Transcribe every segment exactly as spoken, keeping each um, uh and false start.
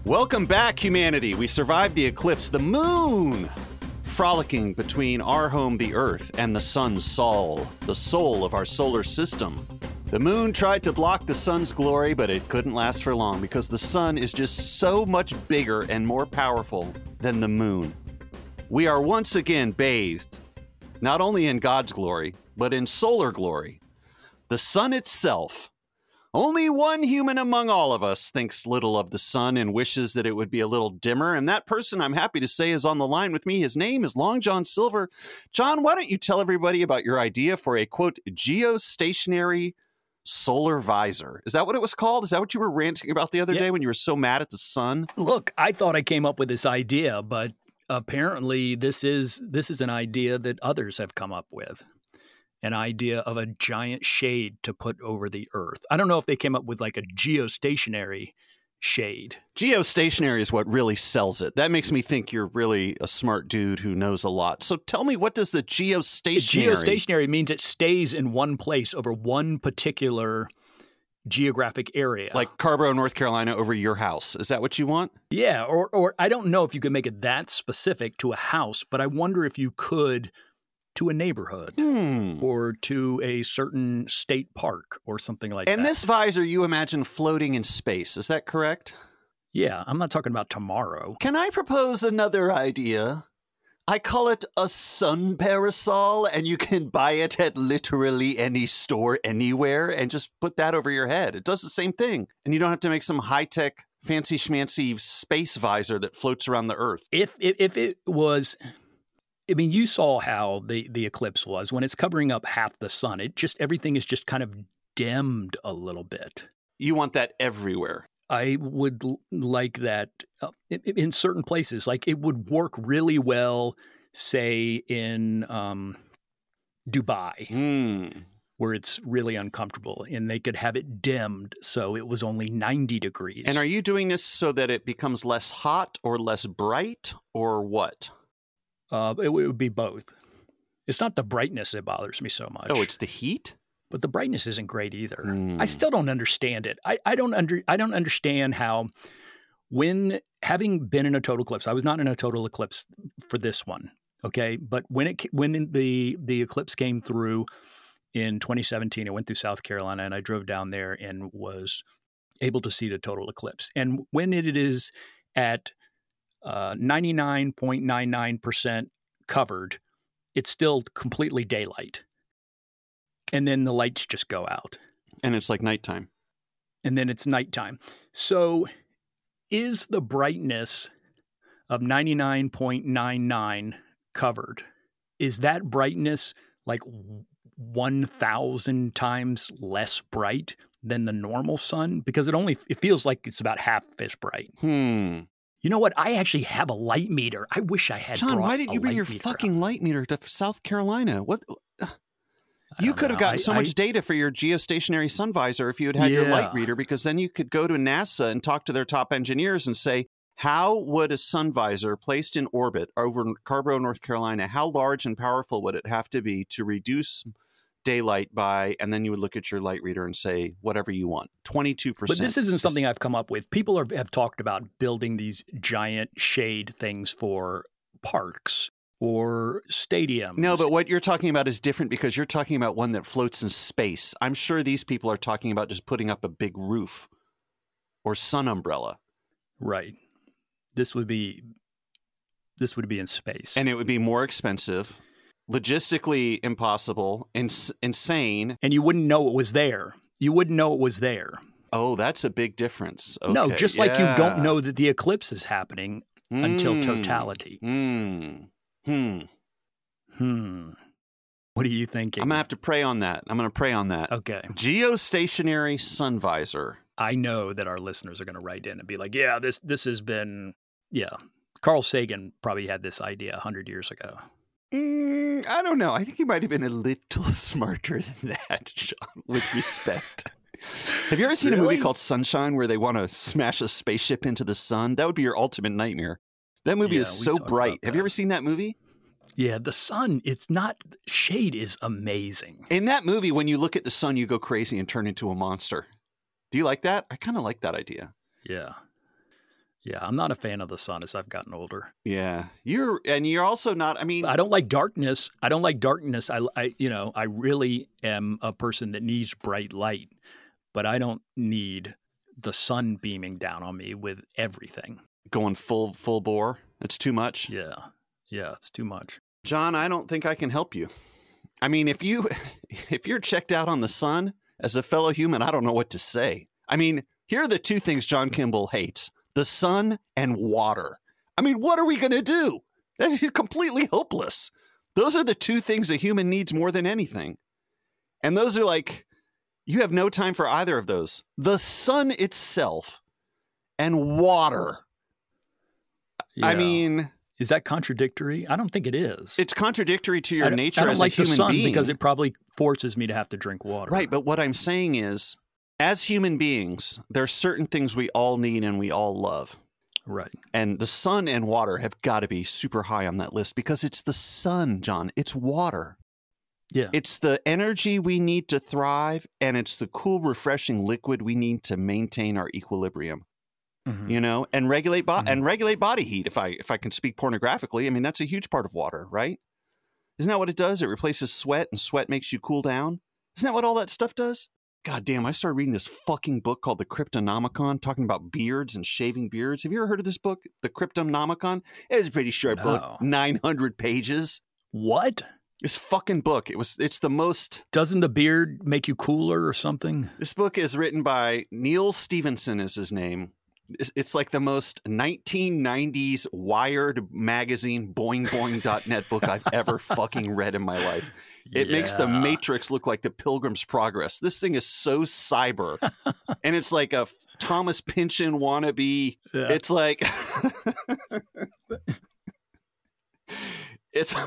Welcome back, humanity. We survived the eclipse. The moon frolicking between our home, the Earth, and the sun's Sol, the soul of our solar system. The moon tried to block the sun's glory, but it couldn't last for long because the sun is just so much bigger and more powerful than the moon. We are once again bathed, not only in God's glory, but in solar glory. The sun itself. Only one human among all of us thinks little of the sun and wishes that it would be a little dimmer. And that person, I'm happy to say, is on the line with me. His name is Long John Silver. John, why don't you tell everybody about your idea for a, quote, geostationary solar visor? Is that what it was called? Is that what you were ranting about the other Yeah. day when you were so mad at the sun? Look, I thought I came up with this idea, but apparently this is this is an idea that others have come up with. An idea of a giant shade to put over the Earth. I don't know if they came up with like a geostationary shade. Geostationary is what really sells it. That makes me think you're really a smart dude who knows a lot. So tell me, what does the geostationary... Geostationary means it stays in one place over one particular geographic area. Like Carborough, North Carolina over your house. Is that what you want? Yeah, or or I don't know if you could make it that specific to a house, but I wonder if you could to a neighborhood Hmm. or to a certain state park or something like And that. this visor you imagine floating in space. Is that correct? Yeah, I'm not talking about tomorrow. Can I propose another idea? I call it a sun parasol, and you can buy it at literally any store anywhere and just put that over your head. It does the same thing. And you don't have to make some high-tech, fancy schmancy space visor that floats around the Earth. If if, if it was, I mean, you saw how the, the eclipse was. When it's covering up half the sun, it just, everything is just kind of dimmed a little bit. You want that everywhere. I would l- like that uh, in, in certain places. Like it would work really well, say in um, Dubai, Hmm. where it's really uncomfortable, and they could have it dimmed so it was only ninety degrees. And are you doing this so that it becomes less hot or less bright or what? Uh, it, it would be both. It's not the brightness that bothers me so much. Oh, it's the heat? But the brightness isn't great either. Mm. I still don't understand it. I, I don't under I don't understand how, when having been in a total eclipse, I was not in a total eclipse for this one, okay? But when it when the the eclipse came through in twenty seventeen, I went through South Carolina and I drove down there and was able to see the total eclipse. And when it is at uh, ninety-nine point nine nine percent covered, it's still completely daylight. And then the lights just go out. And it's like nighttime. And then it's nighttime. So is the brightness of ninety-nine point nine nine covered? Is that brightness like one thousand times less bright than the normal sun? Because it only, it feels like it's about half as bright. Hmm. You know what? I actually have a light meter. I wish I had John, brought why did a you bring light your meter fucking out. light meter to South Carolina? What? I You don't could have know. gotten I- so I- much data for your geostationary sun visor if you had had your light Yeah. reader, because then you could go to NASA and talk to their top engineers and say, how would a sun visor placed in orbit over Carborough, North Carolina, how large and powerful would it have to be to reduce daylight by, and then you would look at your light reader and say, whatever you want, twenty-two percent. But this isn't something I've come up with. People are, have talked about building these giant shade things for parks or stadiums. No, but what you're talking about is different because you're talking about one that floats in space. I'm sure these people are talking about just putting up a big roof or sun umbrella. Right. This would be this would be in space. And it would be more expensive, logistically impossible, ins- insane. And you wouldn't know it was there. You wouldn't know it was there. Oh, that's a big difference. Okay, no, just like you don't yeah. know that the eclipse is happening until Mm, totality. Hmm. Hmm. Hmm. What are you thinking? I'm going to have to pray on that. I'm going to pray on that. Okay. Geostationary sun visor. I know that our listeners are going to write in and be like, yeah, this this has been, yeah. Carl Sagan probably had this idea one hundred years ago. Mm, I don't know. I think he might have been a little smarter than that, Sean, with respect. Have you ever seen a Really? movie called Sunshine where they want to smash a spaceship into the sun? That would be your ultimate nightmare. That movie Yeah, is we so talked bright. about Have that. you ever seen that movie? Yeah, the sun, it's not, shade is amazing. In that movie, when you look at the sun, you go crazy and turn into a monster. Do you like that? I kind of like that idea. Yeah. Yeah, I'm not a fan of the sun as I've gotten older. Yeah. You're, and you're also not, I mean, I don't like darkness. I don't like darkness. I, I, you know, I really am a person that needs bright light, but I don't need the sun beaming down on me with everything. going full, full bore. It's too much. Yeah. Yeah, it's too much. John, I don't think I can help you. I mean, if you, if you're checked out on the sun as a fellow human, I don't know what to say. I mean, here are the two things John Kimball hates: the sun and water. I mean, what are we going to do? That's completely hopeless. Those are the two things a human needs more than anything. And those are like, you have no time for either of those. The sun itself and water. Yeah. I mean, is that contradictory? I don't think it is. it's contradictory to your I don't- nature I don't as like a human the sun being. because it probably forces me to have to drink water. Right, but what I'm saying is, as human beings, there are certain things we all need and we all love. Right. And the sun and water have got to be super high on that list because it's the sun, John. It's water. Yeah. It's the energy we need to thrive, and it's the cool, refreshing liquid we need to maintain our equilibrium. Mhm. You know, and regulate bo- Mhm. and regulate body heat. If I if I can speak pornographically, I mean that's a huge part of water, right? Isn't that what it does? It replaces sweat, and sweat makes you cool down. Isn't that what all that stuff does? God damn, I started reading this fucking book called The Cryptonomicon, talking about beards and shaving beards. Have you ever heard of this book, The Cryptonomicon? It's a pretty short No. book, nine hundred pages. What? This fucking book, it was it's the most Doesn't the beard make you cooler or something? This book is written by Neil Stevenson is his name. It's, it's like the most nineteen nineties Wired magazine boing boing dot net book I've ever fucking read in my life. It makes the Yeah. Matrix look like the Pilgrim's Progress. This thing is so cyber. And it's like a Thomas Pynchon wannabe. Yeah. It's like it's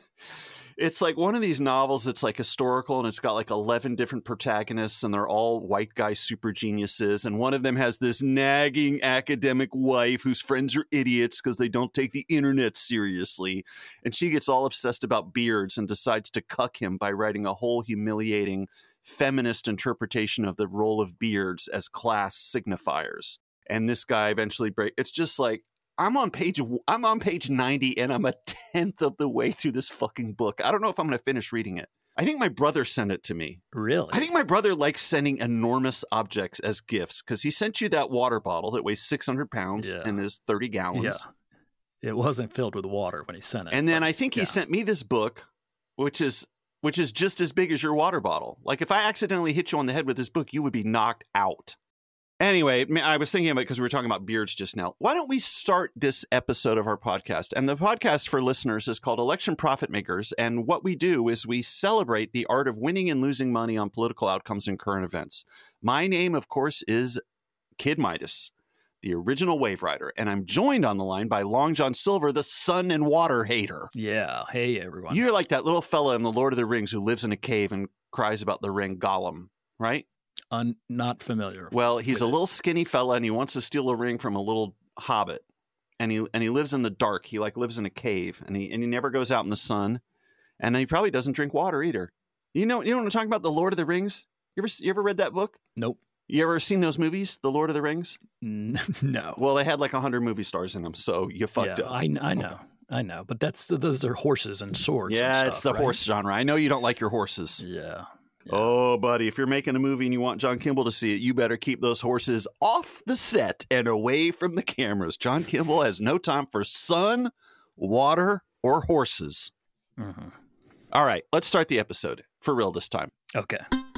it's like one of these novels that's like historical, and it's got like eleven different protagonists, and they're all white guy super geniuses, and one of them has this nagging academic wife whose friends are idiots because they don't take the internet seriously, and she gets all obsessed about beards and decides to cuck him by writing a whole humiliating feminist interpretation of the role of beards as class signifiers. And this guy eventually break. It's just like, I'm on page I'm on page ninety, and I'm a tenth of the way through this fucking book. I don't know if I'm going to finish reading it. I think my brother sent it to me. Really? I think my brother likes sending enormous objects as gifts because he sent you that water bottle that weighs six hundred pounds Yeah. and is thirty gallons. Yeah. It wasn't filled with water when he sent it. And then but I think he yeah. sent me this book, which is which is just as big as your water bottle. Like if I accidentally hit you on the head with this book, you would be knocked out. Anyway, I was thinking of it because we were talking about beards just now. Why don't we start this episode of our podcast? And the podcast for listeners is called Election Profit Makers. And what we do is we celebrate the art of winning and losing money on political outcomes and current events. My name, of course, is Kid Midas, the original Wave Rider. And I'm joined on the line by Long John Silver, the sun and water hater. Yeah. Hey, everyone. You're like that little fella in The Lord of the Rings who lives in a cave and cries about the ring, Gollum, right? Un- not familiar. Well, he's with a it. little skinny fella, and he wants to steal a ring from a little hobbit. And he and he lives in the dark. He like lives in a cave, and he and he never goes out in the sun. And he probably doesn't drink water either. You know, you know what I'm talking about? The Lord of the Rings. You ever you ever read that book? Nope. You ever seen those movies, The Lord of the Rings? N- no. Well, they had like a hundred movie stars in them, so you fucked yeah, up. I, I know. I know. But that's those are horses and swords. yeah, and stuff, it's the right? horse genre. I know you don't like your horses. Yeah. Yeah. Oh, buddy, if you're making a movie and you want John Kimball to see it, you better keep those horses off the set and away from the cameras. John Kimball has no time for sun, water, or horses. Mhm. All right, let's start the episode. For real this time. Okay.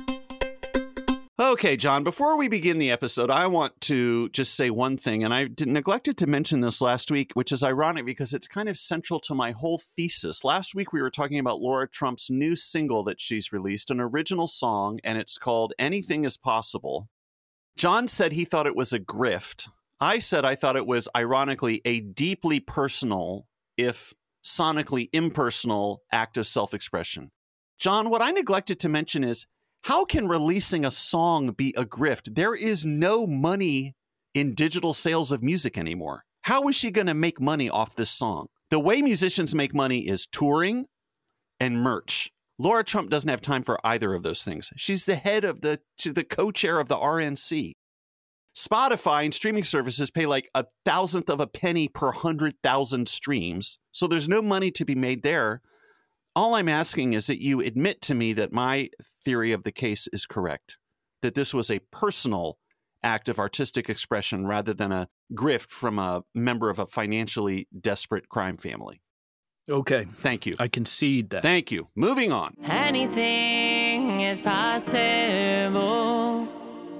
Okay, John, before we begin the episode, I want to just say one thing, and I did, neglected to mention this last week, which is ironic because it's kind of central to my whole thesis. Last week, we were talking about Laura Trump's new single that she's released, an original song, and it's called Anything is Possible. John said he thought it was a grift. I said I thought it was, ironically, a deeply personal, if sonically impersonal, act of self-expression. John, what I neglected to mention is, how can releasing a song be a grift? There is no money in digital sales of music anymore. How is she going to make money off this song? The way musicians make money is touring and merch. Laura Trump doesn't have time for either of those things. She's the head of the, she's the co-chair of the R N C. Spotify and streaming services pay like a thousandth of a penny per hundred thousand streams. So there's no money to be made there. All I'm asking is that you admit to me that my theory of the case is correct, that this was a personal act of artistic expression rather than a grift from a member of a financially desperate crime family. Okay. Thank you. I concede that. Thank you. Moving on. Anything is possible.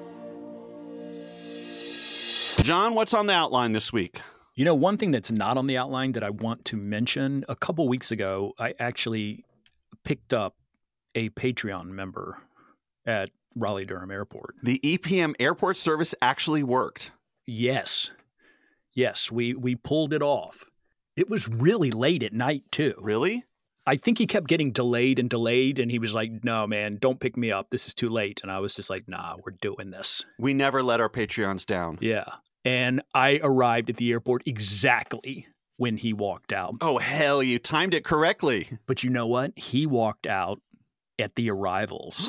John, what's on the outline this week? You know, one thing that's not on the outline that I want to mention, a couple weeks ago, I actually picked up a Patreon member at Raleigh-Durham Airport. The E P M airport service actually worked. Yes. Yes, we, we pulled it off. It was really late at night, too. Really? I think he kept getting delayed and delayed, and he was like, no, man, don't pick me up. This is too late. And I was just like, nah, we're doing this. We never let our Patreons down. Yeah. And I arrived at the airport exactly when he walked out. Oh, hell, you timed it correctly. But you know what? He walked out at the arrivals.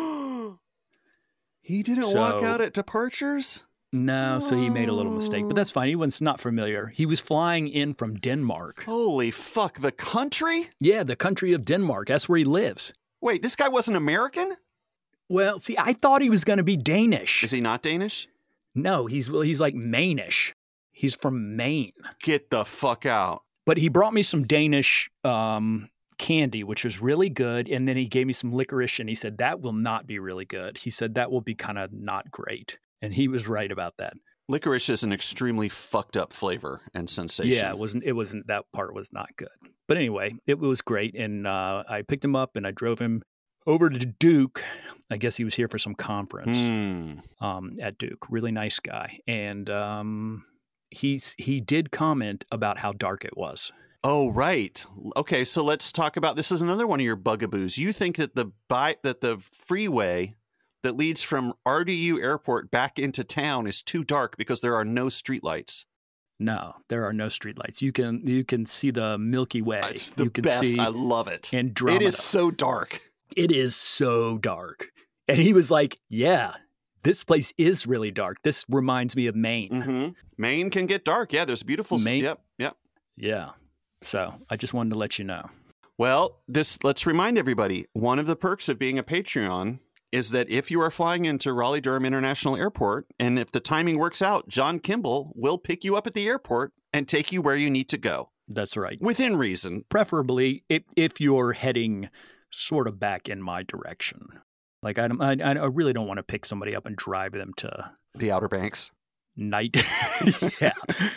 He didn't So- walk out at departures? No, so he made a little mistake, but that's fine. He was not familiar. He was flying in from Denmark. Holy fuck, the country? Yeah, the country of Denmark. That's where he lives. Wait, this guy wasn't American? Well, see, I thought he was going to be Danish. Is he not Danish? No, he's well, he's like Maine-ish. He's from Maine. Get the fuck out. But he brought me some Danish um, candy, which was really good. And then he gave me some licorice, and he said, that will not be really good. He said, that will be kind of not great. And he was right about that. Licorice is an extremely fucked up flavor and sensation. Yeah, it wasn't. It wasn't. That part was not good. But anyway, it was great, and uh, I picked him up and I drove him over to Duke. I guess he was here for some conference Hmm. um, at Duke. Really nice guy, and um, he's he did comment about how dark it was. Oh, right. Okay, so let's talk about this. Is another one of your bugaboos. You think that the bi- that the freeway that leads from R D U Airport back into town is too dark because there are no streetlights. No, there are no streetlights. You can you can see the Milky Way. It's the you can best. see I love it. Andromeda. It is so dark. It is so dark. And he was like, yeah, this place is really dark. This reminds me of Maine. Mm-hmm. Maine can get dark. Yeah, there's beautiful. Maine- Yep, yep. Yeah. So I just wanted to let you know. Well, this let's remind everybody, one of the perks of being a Patreon is that if you are flying into Raleigh-Durham International Airport, and if the timing works out, John Kimball will pick you up at the airport and take you where you need to go. That's right. Within reason. Preferably if, if you're heading sort of back in my direction. Like, I, I, I really don't want to pick somebody up and drive them to The Outer Banks. night. Yeah.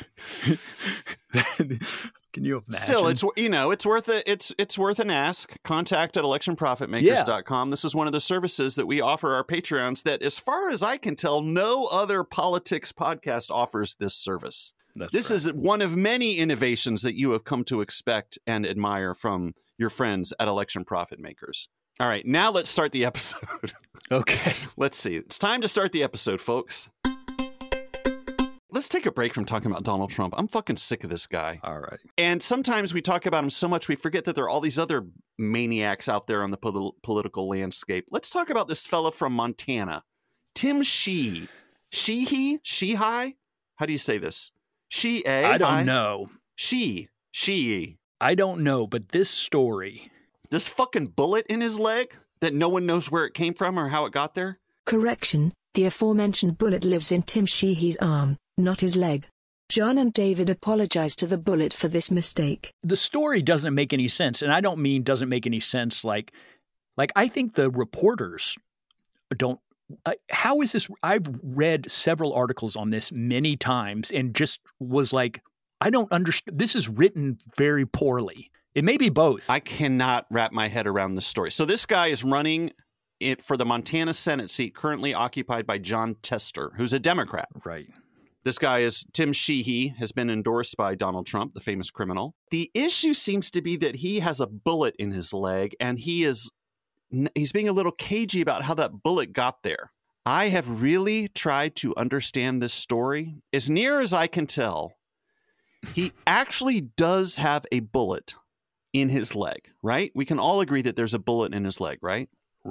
Can you imagine? Still, it's you know, it's worth it. It's it's worth an ask. Contact at election profit makers dot com. This is one of the services that we offer our Patreons that, as far as I can tell, no other politics podcast offers this service. That's This right. is one of many innovations that you have come to expect and admire from your friends at Election Profit Makers. All right, now let's start the episode. Okay. Let's see. It's time to start the episode, folks. Let's take a break from talking about Donald Trump. I'm fucking sick of this guy. All right. And sometimes we talk about him so much we forget that there are all these other maniacs out there on the pol- political landscape. Let's talk about this fella from Montana, Tim Sheehy. Sheehy? Sheehy? How do you say this? She a I don't know. She. Sheehy. I don't know, but this story. This fucking bullet in his leg that no one knows where it came from or how it got there? Correction, the aforementioned bullet lives in Tim Sheehy's arm, not his leg. John and David apologize to the bullet for this mistake. The story doesn't make any sense, and I don't mean doesn't make any sense like like I think the reporters don't I, how is this? I've read several articles on this many times and just was like, I don't understand. This is written very poorly. It may be both. I cannot wrap my head around this story. So this guy is running it for the Montana Senate seat currently occupied by John Tester, who's a Democrat. Right. This guy is Tim Sheehy, has been endorsed by Donald Trump, the famous criminal. The issue seems to be that he has a bullet in his leg, and he is he's being a little cagey about how that bullet got there. I have really tried to understand this story. As near as I can tell, he actually does have a bullet in his leg, right? We can all agree that there's a bullet in his leg, right? Right.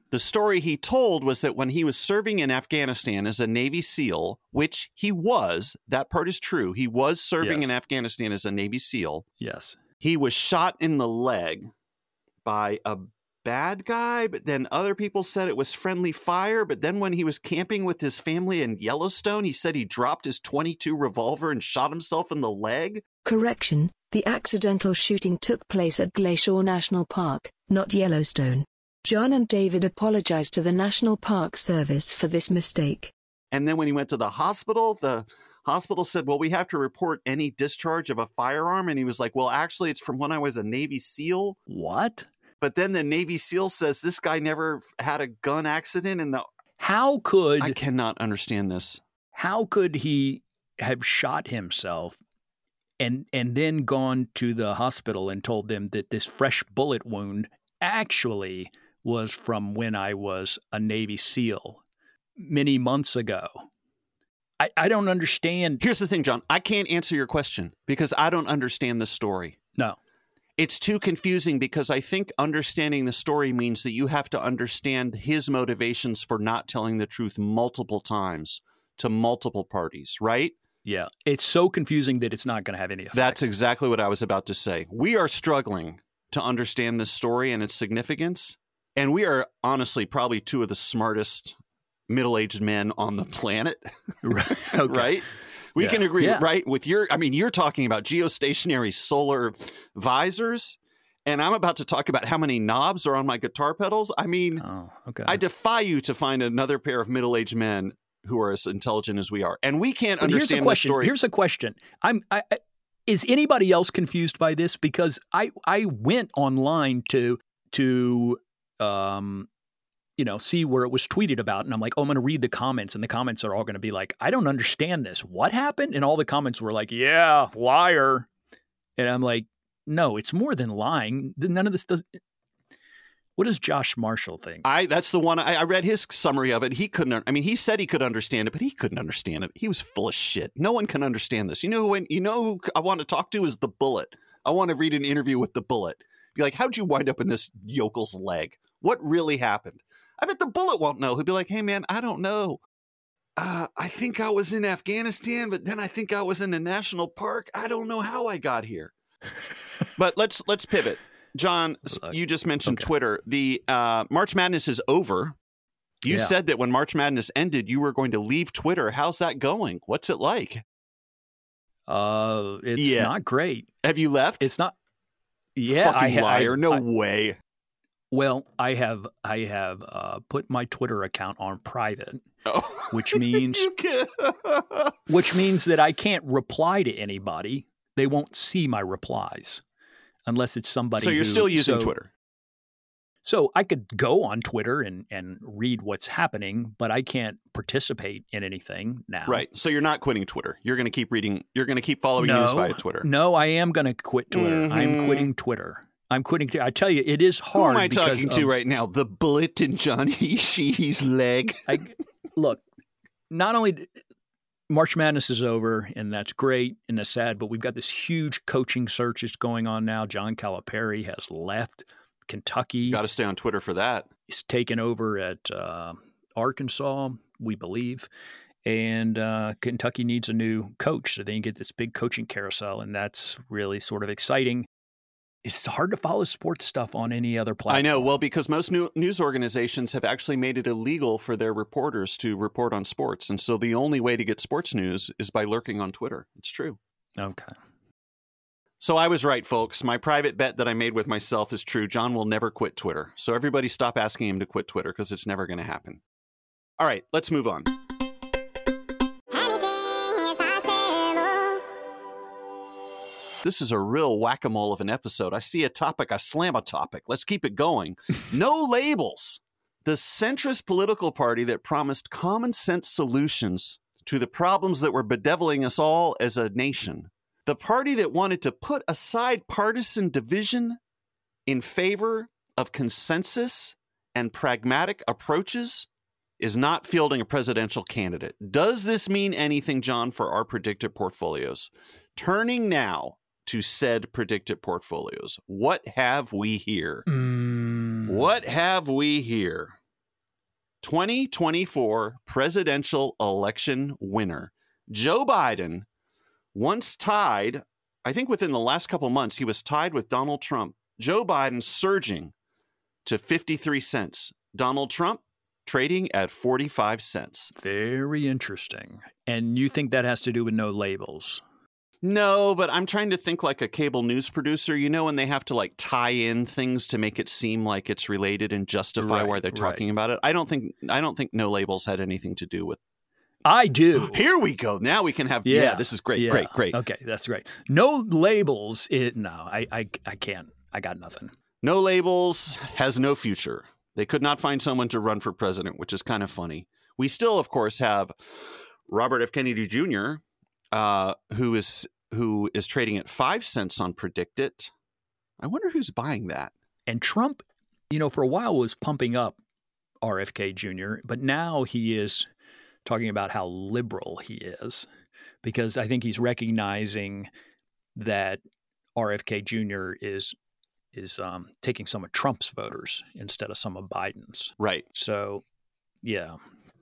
The story he told was that when he was serving in Afghanistan as a Navy SEAL, which he was, that part is true. He was serving Yes. in Afghanistan as a Navy SEAL. Yes. He was shot in the leg by a bad guy, but then other people said it was friendly fire. But then when he was camping with his family in Yellowstone, he said he dropped his twenty-two revolver and shot himself in the leg. Correction, the accidental shooting took place at Glacier National Park, not Yellowstone. John and David apologized to the National Park Service for this mistake. And then when he went to the hospital, the hospital said, well, we have to report any discharge of a firearm. And he was like, well, actually, it's from when I was a Navy SEAL. What? But then the Navy SEAL says this guy never had a gun accident. And the How could I cannot understand this. how could he have shot himself and and then gone to the hospital and told them that this fresh bullet wound actually was from when I was a Navy SEAL many months ago? I, I don't understand. Here's the thing, John. I can't answer your question because I don't understand the story. No. It's too confusing because I think understanding the story means that you have to understand his motivations for not telling the truth multiple times to multiple parties, right? Yeah. It's so confusing that it's not going to have any effect. That's exactly what I was about to say. We are struggling to understand this story and its significance. And we are honestly probably two of the smartest middle-aged men on the planet, Right. Okay. right? We Yeah. can agree, Yeah. right? With your, I mean, you're talking about geostationary solar visors, and I'm about to talk about how many knobs are on my guitar pedals. I mean, Oh, okay. I defy you to find another pair of middle-aged men who are as intelligent as we are. And we can't But here's a understand the question. story. Here's a question. I'm. I, I, is anybody else confused by this? Because I I went online to to um you know see where it was tweeted about, and I'm like, oh, I'm going to read the comments, and the comments are all going to be like, I don't understand this. What happened? And all the comments were like, yeah, liar. And I'm like, no, it's more than lying. None of this does. What does Josh Marshall think? I that's the one I, I read his summary of it. He couldn't. I mean, he said he could understand it, but he couldn't understand it. He was full of shit. No one can understand this. You know when you know who I want to talk to is the Bullet. I want to read an interview with the Bullet. Be like, how'd you wind up in this yokel's leg? What really happened? I bet the Bullet won't know. He'll be like, hey man, I don't know. Uh, I think I was in Afghanistan, but then I think I was in a national park. I don't know how I got here. But let's let's pivot. John, you just mentioned Okay. Twitter. The uh, March Madness is over. You Yeah. said that when March Madness ended, you were going to leave Twitter. How's that going? What's it like? Uh, it's Yeah. not great. Have you left? It's not. Yeah, Fucking I ha- liar. I- no I- way. Well, I have I have uh, put my Twitter account on private, Oh. which means You can- which means that I can't reply to anybody. They won't see my replies unless it's somebody. so you're who- still using so- Twitter. So I could go on Twitter and and read what's happening, but I can't participate in anything now. Right. So you're not quitting Twitter. You're going to keep reading. You're going to keep following No, news via Twitter. No, I am going to quit Twitter. I am Mhm. quitting Twitter. I'm quitting. I tell you, it is Who hard. am I because talking of- to right now? The Bullet and Johnny Sheehy's leg. I, look, not only d- March Madness is over, and that's great and that's sad, but we've got this huge coaching search that's going on now. John Calipari has left Kentucky. Got to stay on Twitter for that. He's taken over at uh, Arkansas, we believe. And uh, Kentucky needs a new coach, so they can get this big coaching carousel, and that's really sort of exciting. It's hard to follow sports stuff on any other platform. I know. Well, because most new news organizations have actually made it illegal for their reporters to report on sports. And so the only way to get sports news is by lurking on Twitter. It's true. Okay. So I was right, folks. My private bet that I made with myself is true. John will never quit Twitter. So everybody stop asking him to quit Twitter because it's never going to happen. All right, let's move on. This is a real whack-a-mole of an episode. I see a topic, I slam a topic. Let's keep it going. No labels. The centrist political party that promised common sense solutions to the problems that were bedeviling us all as a nation. The party that wanted to put aside partisan division in favor of consensus and pragmatic approaches is not fielding a presidential candidate. Does this mean anything, John, for our predictive portfolios? Turning now to said predictive portfolios. What have we here? Mm. What have we here? twenty twenty-four presidential election winner. Joe Biden once tied, I think within the last couple months, he was tied with Donald Trump. Joe Biden surging to fifty-three cents. Donald Trump trading at forty-five cents. Very interesting. And you think that has to do with no labels? No, but I'm trying to think like a cable news producer. You know, when they have to like tie in things to make it seem like it's related and justify Right, why they're talking right. about it. I don't think I don't think no labels had anything to do with. I do. Here we go. Now we can have. Yeah, Yeah, this is great. Yeah. Great. Great. Okay, that's great. No labels. It, no, I, I, I can't. I got nothing. No labels has no future. They could not find someone to run for president, which is kind of funny. We still, of course, have Robert F. Kennedy Junior, uh, who is who is trading at five cents on PredictIt. I wonder who's buying that. And Trump, you know, for a while was pumping up R F K Junior, but now he is talking about how liberal he is, because I think he's recognizing that R F K Junior is is um, taking some of Trump's voters instead of some of Biden's. Right. So, yeah.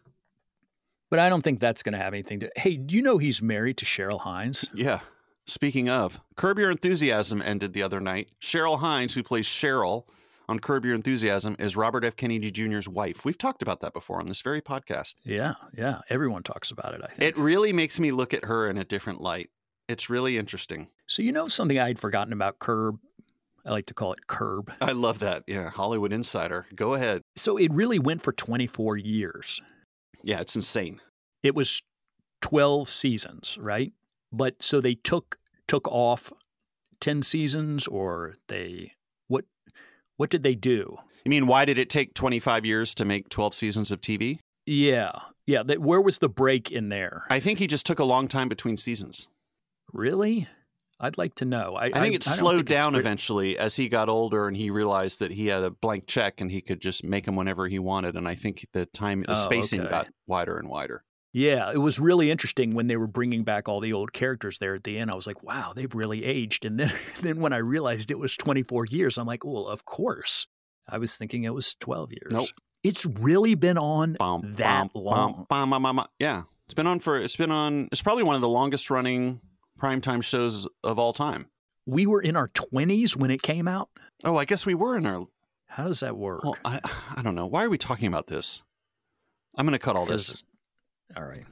But I don't think that's going to have anything to. Hey, do you know he's married to Cheryl Hines? Yeah. Speaking of, Curb Your Enthusiasm ended the other night. Cheryl Hines, who plays Cheryl on Curb Your Enthusiasm, is Robert F. Kennedy Junior's wife. We've talked about that before on this very podcast. Yeah, yeah. Everyone talks about it, I think. It really makes me look at her in a different light. It's really interesting. So you know something I'd forgotten about Curb? I like to call it Curb. I love that. Yeah, Hollywood Insider. Go ahead. So it really went for twenty-four years. Yeah, it's insane. It was twelve seasons, right? But so they took took off ten seasons, or they what what did they do? You mean, why did it take twenty-five years to make twelve seasons of T V? Yeah. Yeah. They, where was the break in there? I think he just took a long time between seasons. Really? I'd like to know. I, I think it I don't slowed think it's down re- eventually as he got older and he realized that he had a blank check and he could just make them whenever he wanted. And I think the time, the Oh, spacing okay. got wider and wider. Yeah, it was really interesting when they were bringing back all the old characters there at the end. I was like, wow, they've really aged. And then, then when I realized it was twenty-four years, I'm like, well, of course. I was thinking it was twelve years. Nope. It's really been on Bum, that bum, long. bum, bum, bum, bum. Yeah, it's been on for, it's been on, it's probably one of the longest running primetime shows of all time. We were in our twenties when it came out. Oh, I guess we were in our, How does that work? well, I, I don't know. Why are we talking about this? I'm going to cut all this. 'Cause- All right.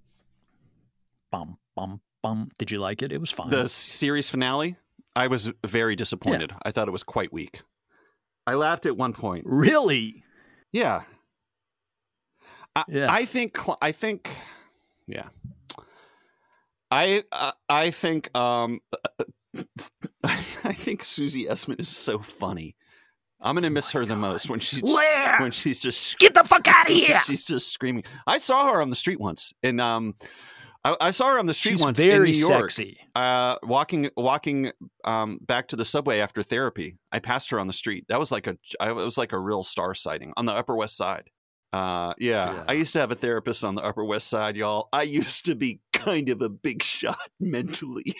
Bum, bum, bum. Did you like it? It was fine. The series finale, I was very disappointed. I thought it was quite weak. I laughed at one point. Really? Yeah. I, Yeah. I think, I think, yeah. I, uh, I think, um, I think Susie Essman is so funny. I'm going to miss her the most when she's, Where? when she's just, Get the fuck out of here! she's just screaming. I saw her on the street once and, um, I, I saw her on the street She's once very in New York. sexy. Uh, walking, walking, um, back to the subway after therapy. I passed her on the street. That was like a, I, it was like a real star sighting on the Upper West Side. Uh, yeah. Yeah. I used to have a therapist on the Upper West Side, y'all. I used to be kind of a big shot mentally.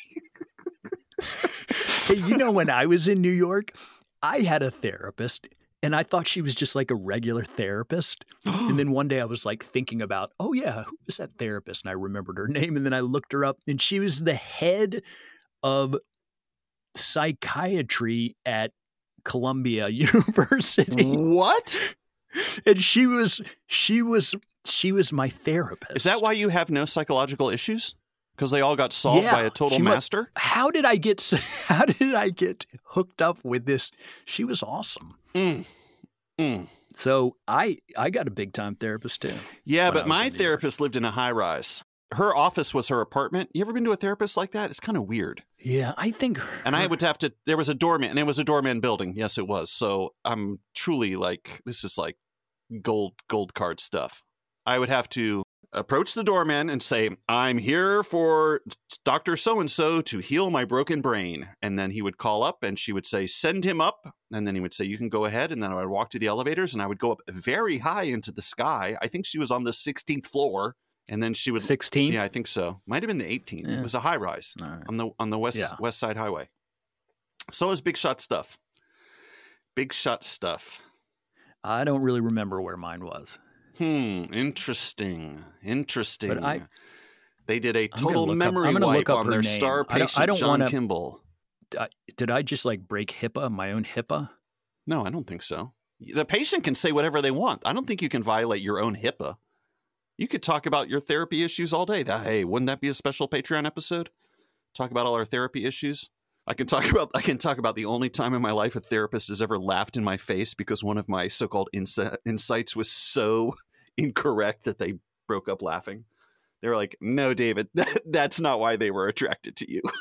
Hey, you know, when I was in New York, I had a therapist and I thought she was just like a regular therapist. And then one day I was like thinking about, oh, yeah, who was that therapist? And I remembered her name. And then I looked her up and she was the head of psychiatry at Columbia University. What? And she was, she was, she was my therapist. Is that why you have no psychological issues? Because they all got solved Yeah, by a total she must- master? How did I get, so- how did I get hooked up with this? She was awesome. Mm. Mm. So I I got a big time therapist too. Yeah, when I but was my in New York. therapist lived in a high rise. Her office was her apartment. You ever been to a therapist like that? It's kind of weird. Yeah, I think. And I her- would have to, there was a doorman, and it was a doorman building. Yes, it was. So I'm truly like, this is like gold, gold card stuff. I would have to approach the doorman and say, I'm here for Doctor So-and-so to heal my broken brain. And then he would call up and she would say, send him up. And then he would say, you can go ahead. And then I would walk to the elevators and I would go up very high into the sky. I think she was on the sixteenth floor. And then she would, sixteen. yeah, I think so. Might have been the eighteenth. Yeah. It was a high rise All right. on the on the west Yeah. west side highway. So is big shot stuff. Big shot stuff. I don't really remember where mine was. Hmm. Interesting. Interesting. But I, they did a I'm gonna total look up- memory I'm gonna wipe look up on her their name. star I don't- I patient, don't John wanna- Kimball. I, did I just like break HIPAA, my own HIPAA? No, I don't think so. The patient can say whatever they want. I don't think you can violate your own HIPAA. You could talk about your therapy issues all day. That, hey, wouldn't that be a special Patreon episode? Talk about all our therapy issues. I can talk about I can talk about the only time in my life a therapist has ever laughed in my face because one of my so-called insi- insights was so incorrect that they broke up laughing. They were like, "No, David, that, that's not why they were attracted to you."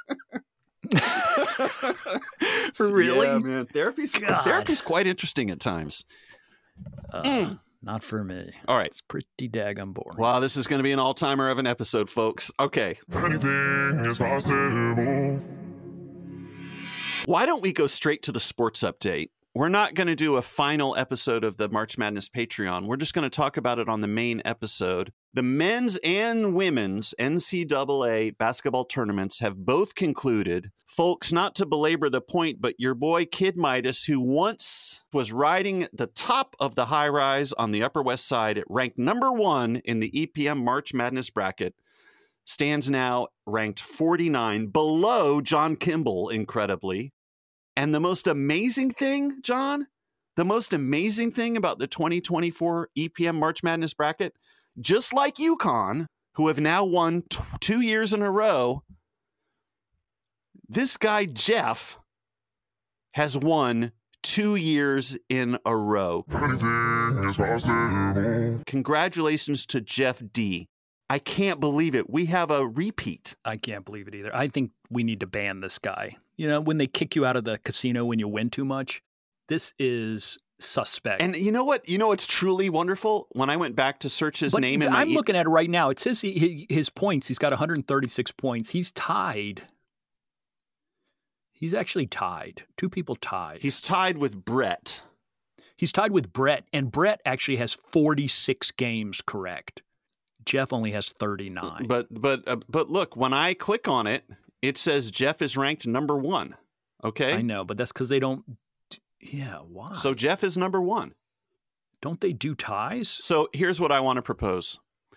Really? Yeah, man. Therapy's God. therapy's quite interesting at times. Uh, Mm. Not for me. All right. It's pretty daggum boring. Wow, this is going to be an all-timer of an episode, folks. Okay. Anything is possible. Why don't we go straight to the sports update? We're not going to do a final episode of the March Madness Patreon. We're just going to talk about it on the main episode. The men's and women's N C double A basketball tournaments have both concluded. Folks, not to belabor the point, but your boy Kid Midas, who once was riding the top of the high rise on the Upper West Side, ranked number one in the E P M March Madness bracket, stands now ranked forty-nine, below John Kimball, incredibly. And the most amazing thing, John, the most amazing thing about the twenty twenty-four E P M March Madness bracket, just like UConn, who have now won t- two years in a row, this guy, Jeff, has won two years in a row. Anything is possible. Congratulations to Jeff D. I can't believe it. We have a repeat. I can't believe it either. I think we need to ban this guy. You know, when they kick you out of the casino when you win too much, this is suspect. And you know what? You know what's truly wonderful? When I went back to search his But name in my I'm e- looking at it right now. It says he, he, his points. He's got one hundred thirty-six points. He's tied. He's actually tied. Two people tied. He's tied with Brett. He's tied with Brett, and Brett actually has forty-six games correct. Jeff only has thirty-nine. But but uh, but look, when I click on it, it says Jeff is ranked number one. Okay, I know, but that's because they don't. Yeah, why? so Jeff is number one. Don't they do ties? So here's what I want to propose.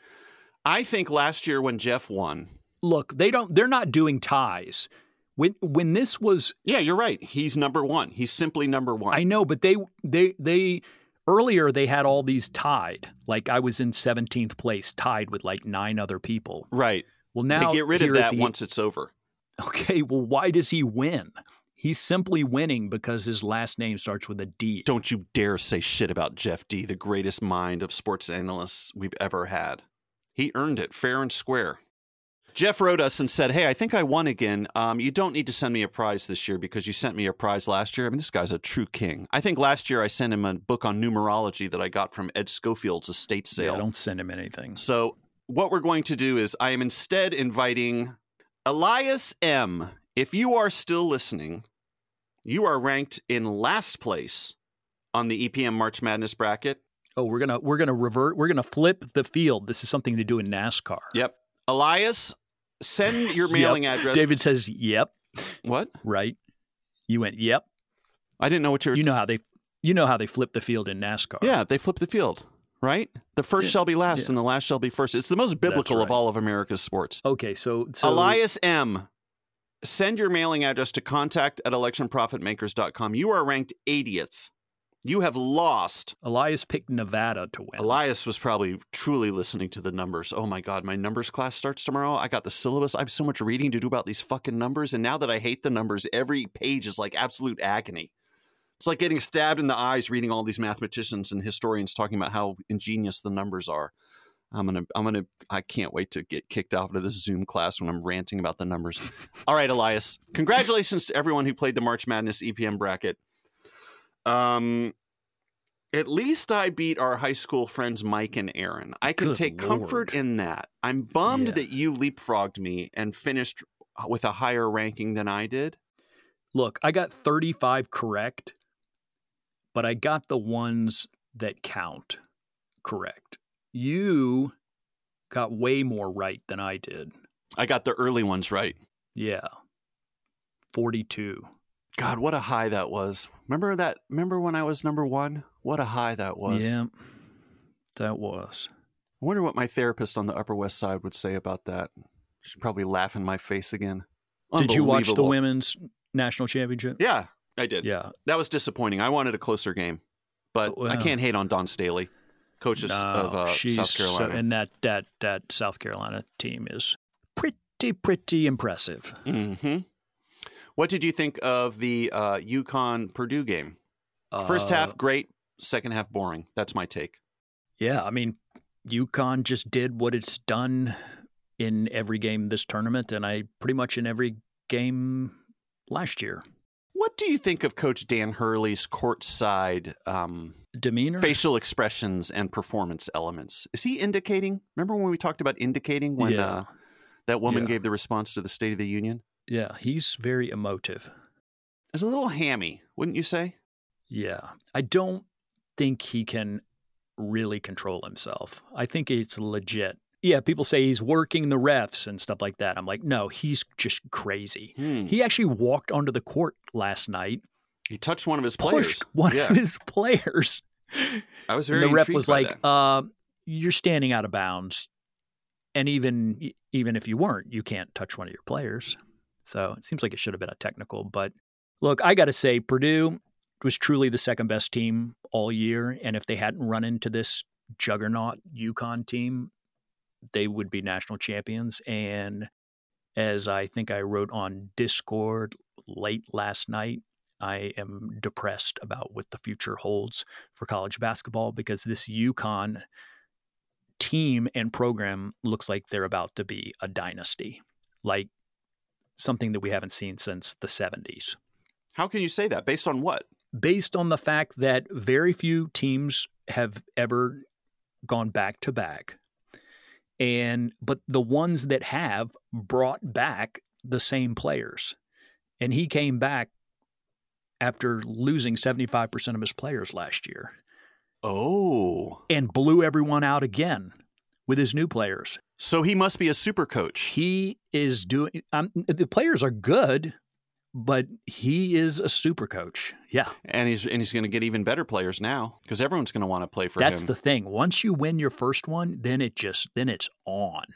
I think last year when Jeff won, Look, they don't. They're not doing ties. When when this was, yeah, you're right. He's number one. He's simply number one. I know, but they they they earlier they had all these tied. Like I was in seventeenth place, tied with like nine other people. right. Well, now They get rid of here at that the- once it's over. Okay, well, why does he win? He's simply winning because his last name starts with a D. Don't you dare say shit about Jeff D, the greatest mind of sports analysts we've ever had. He earned it fair and square. Jeff wrote us and said, hey, I think I won again. Um, you don't need to send me a prize this year because you sent me a prize last year. I mean, this guy's a true king. I think last year I sent him a book on numerology that I got from Ed Schofield's estate sale. Yeah, don't send him anything. So what we're going to do is I am instead inviting Elias M. If you are still listening, you are ranked in last place on the E P M March Madness bracket. Oh, we're gonna we're gonna revert. We're gonna flip the field. This is something to do in NASCAR. Yep. Elias, send your mailing Yep. address. David says, "Yep." What? Right? You went, "Yep." I didn't know what you were. You know how they you know how they flip the field in NASCAR. Yeah, they flip the field, right? The first Yeah, shall be last yeah. and the last shall be first. It's the most biblical of right. all of America's sports. Okay, so, so Elias M., send your mailing address to contact at election profit makers dot com. You are ranked eightieth. You have lost. Elias picked Nevada to win. Elias was probably truly listening to the numbers. Oh my God, my numbers class starts tomorrow. I got the syllabus. I have so much reading to do about these fucking numbers. And now that I hate the numbers, every page is like absolute agony. It's like getting stabbed in the eyes reading all these mathematicians and historians talking about how ingenious the numbers are. I'm going to, I'm going to, I can't wait to get kicked out of this Zoom class when I'm ranting about the numbers. All right, Elias, congratulations to everyone who played the March Madness E P M bracket. Um, at least I beat our high school friends Mike and Aaron. I can Good take Lord. comfort in that. I'm bummed Yeah. that you leapfrogged me and finished with a higher ranking than I did. Look, I got thirty-five correct, but I got the ones that count correct. You got way more right than I did. I got the early ones right. Yeah. forty-two. God, what a high that was. Remember that? Remember when I was number one? What a high that was. Yeah. That was. I wonder what my therapist on the Upper West Side would say about that. She'd probably laugh in my face again. Did you watch the Unbelievable. women's national championship? Yeah, I did. Yeah. That was disappointing. I wanted a closer game, but Well, I can't hate on Dawn Staley, coach of, No, of uh, she's South Carolina. So, and that, that, that South Carolina team is pretty, pretty impressive. Mm-hmm. What did you think of the uh, UConn-Purdue game? First half, Uh, great. Second half, boring. That's my take. Yeah, I mean, UConn just did what it's done in every game this tournament, and I pretty much in every game last year. What do you think of Coach Dan Hurley's courtside um, Demeanor? facial expressions and performance elements? Is he indicating? Remember when we talked about indicating when Yeah. uh, that woman Yeah. gave the response to the State of the Union? Yeah, he's very emotive. It's a little hammy, wouldn't you say? Yeah. I don't think he can really control himself. I think it's legit. Yeah, people say he's working the refs and stuff like that. I'm like, no, he's just crazy. Hmm. He actually walked onto the court last night, He touched one of his players. pushed one yeah. of his players. I was And very the ref intrigued was by like, that. uh, you're standing out of bounds. And even even if you weren't, you can't touch one of your players. So it seems like it should have been a technical. But look, I got to say, Purdue was truly the second best team all year. And if they hadn't run into this juggernaut UConn team, they would be national champions. And as I think I wrote on Discord late last night, I am depressed about what the future holds for college basketball because this UConn team and program looks like they're about to be a dynasty, like something that we haven't seen since the seventies. How can you say that? Based on what? Based on the fact that very few teams have ever gone back to back. And but the ones that have brought back the same players. And he came back after losing seventy-five percent of his players last year Oh. and blew everyone out again with his new players. So he must be a super coach. He is doing um, the players are good, but he is a super coach. Yeah. And he's and he's going to get even better players now because everyone's going to want to play for That's him. the thing. Once you win your first one, then it just then it's on.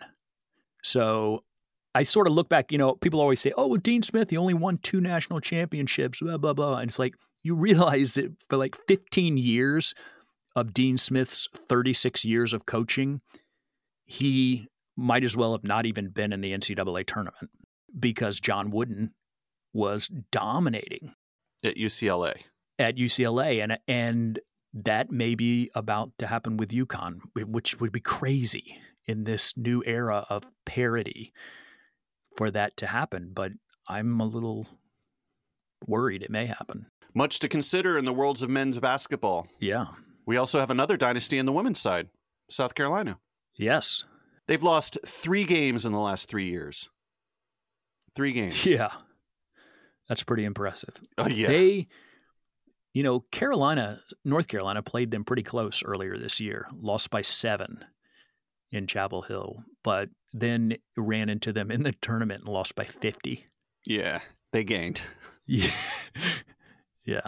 So I sort of look back, you know, people always say, oh, well, Dean Smith, he only won two national championships, blah, blah, blah. And it's like, you realize that for like fifteen years of Dean Smith's thirty-six years of coaching, he might as well have not even been in the N C double A tournament because John Wooden was dominating At U C L A. at U C L A. And, and that may be about to happen with UConn, which would be crazy in this new era of parity for that to happen. But I'm a little worried it may happen. Much to consider in the worlds of men's basketball. Yeah. We also have another dynasty in the women's side, South Carolina. Yes. They've lost three games in the last three years. Three games. Yeah. That's pretty impressive. Oh, yeah. They, you know, Carolina, North Carolina played them pretty close earlier this year, lost by seven in Chapel Hill, but then ran into them in the tournament and lost by fifty. Yeah, they gained. Yeah. Yeah.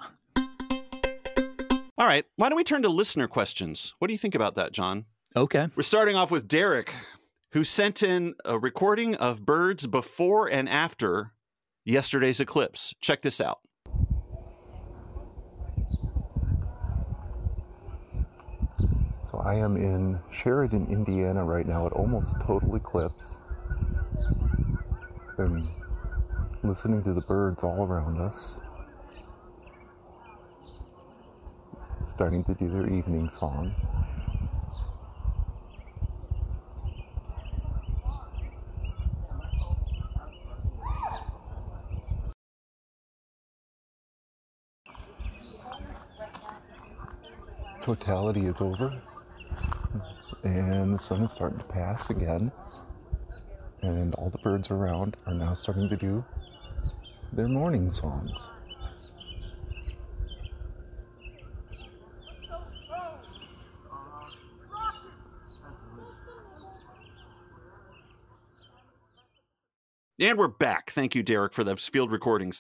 All right, why don't we turn to listener questions? What do you think about that, John? Okay. We're starting off with Derek, who sent in a recording of birds before and after yesterday's eclipse. Check this out. So I am in Sheridan, Indiana right now at almost total eclipse. Been listening to the birds all around us. Starting to do their evening song. Totality is over, and the sun is starting to pass again, and all the birds around are now starting to do their morning songs. And we're back. Thank you, Derek, for those field recordings.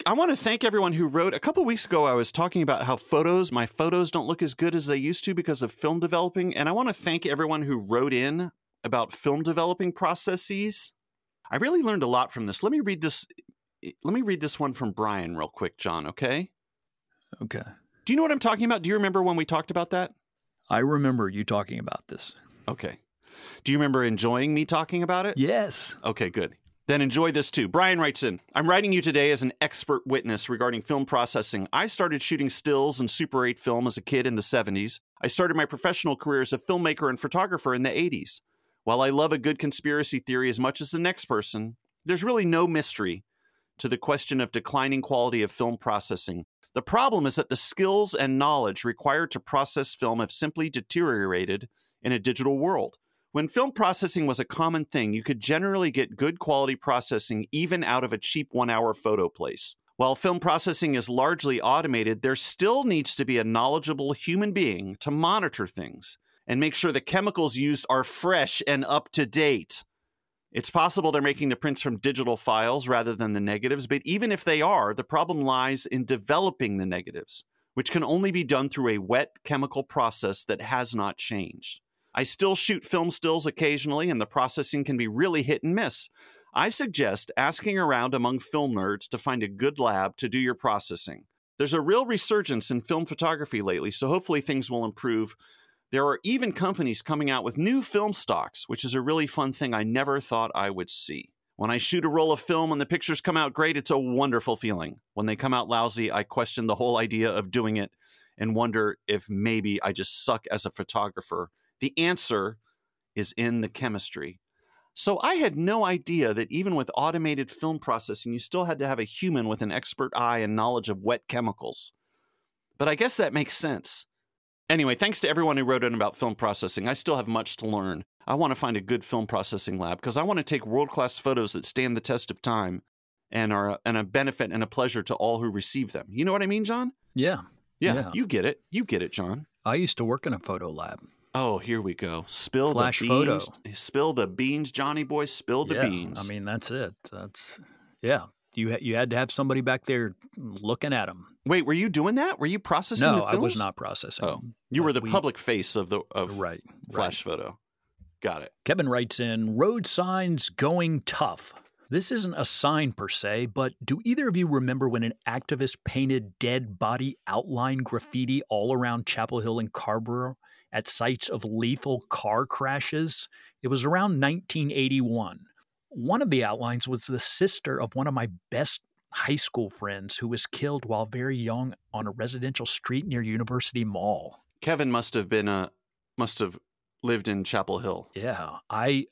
I want to thank everyone who wrote. A couple of weeks ago, I was talking about how photos, my photos don't look as good as they used to because of film developing. And I want to thank everyone who wrote in about film developing processes. I really learned a lot from this. Let me read this. Let me read this one from Brian real quick, John, okay? Okay. Do you know what I'm talking about? Do you remember when we talked about that? I remember you talking about this. Okay. Do you remember enjoying me talking about it? Yes. Okay, good. Then enjoy this too. Brian writes in, I'm writing you today as an expert witness regarding film processing. I started shooting stills and Super eight film as a kid in the seventies. I started my professional career as a filmmaker and photographer in the eighties. While I love a good conspiracy theory as much as the next person, there's really no mystery to the question of declining quality of film processing. The problem is that the skills and knowledge required to process film have simply deteriorated in a digital world. When film processing was a common thing, you could generally get good quality processing even out of a cheap one-hour photo place. While film processing is largely automated, there still needs to be a knowledgeable human being to monitor things and make sure the chemicals used are fresh and up to date. It's possible they're making the prints from digital files rather than the negatives, but even if they are, the problem lies in developing the negatives, which can only be done through a wet chemical process that has not changed. I still shoot film stills occasionally, and the processing can be really hit and miss. I suggest asking around among film nerds to find a good lab to do your processing. There's a real resurgence in film photography lately, so hopefully things will improve. There are even companies coming out with new film stocks, which is a really fun thing I never thought I would see. When I shoot a roll of film and the pictures come out great, it's a wonderful feeling. When they come out lousy, I question the whole idea of doing it and wonder if maybe I just suck as a photographer. The answer is in the chemistry. So I had no idea that even with automated film processing, you still had to have a human with an expert eye and knowledge of wet chemicals. But I guess that makes sense. Anyway, thanks to everyone who wrote in about film processing. I still have much to learn. I want to find a good film processing lab because I want to take world-class photos that stand the test of time and are and a benefit and a pleasure to all who receive them. You know what I mean, John? Yeah. Yeah, yeah. you get it. You get it, John. I used to work in a photo lab. Oh, here we go. Spill Flash the beans. photo. Spill the beans, Johnny boy. Spill the yeah, beans. I mean, that's it. That's, yeah. You, ha- you had to have somebody back there looking at them. Wait, were you doing that? Were you processing no, the films? I was not processing. Oh, you were the we, public face of the of right, Flash right. photo. Got it. Kevin writes in, road signs going tough. This isn't a sign per se, but do either of you remember when an activist painted dead body outline graffiti all around Chapel Hill and Carrboro at sites of lethal car crashes? It was around nineteen eighty-one. One of the outlines was the sister of one of my best high school friends who was killed while very young on a residential street near University Mall. Kevin must have been a must have lived in Chapel Hill. Yeah, I